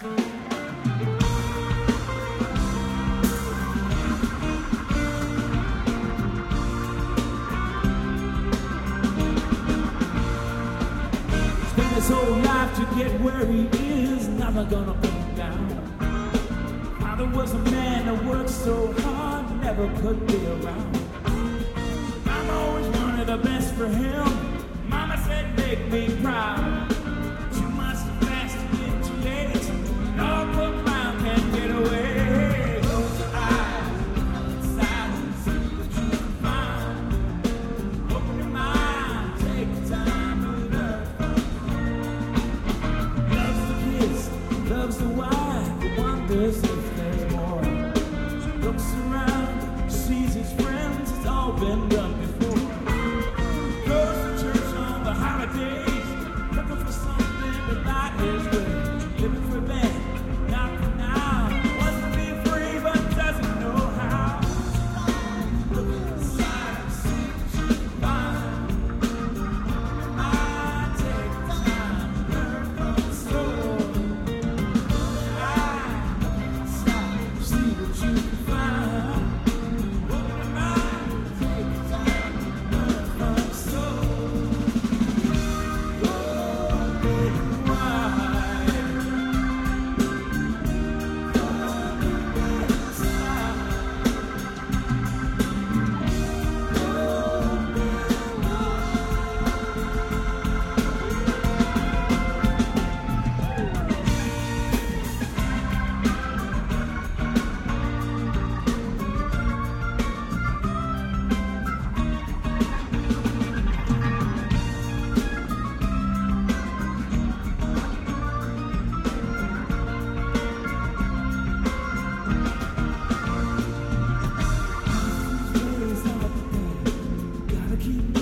Spent his whole life to get where he is, never gonna bring him down. Father was a man that worked so hard, never could be around. Mama always wanted the best for him. Mama said, make me proud. Too much too fast to get too late. No poor clown can't get away. Close your eyes, come inside and see what you can find. Open your mind, take the time to learn. Loves the kids, loves the wife, but wonders if there's more. Looks around, sees his friends, it's all been done before. Goes to church on the holidays, looking for something to light his way. Living for then, not for now. Wants to be free but doesn't know how. Looking inside and see what you can find. I take the time to learn from the soul. I stop, see what you can find. Open your mind, take the time to learn from the soul. Go big and wide. Go big inside. Go big Gotta keep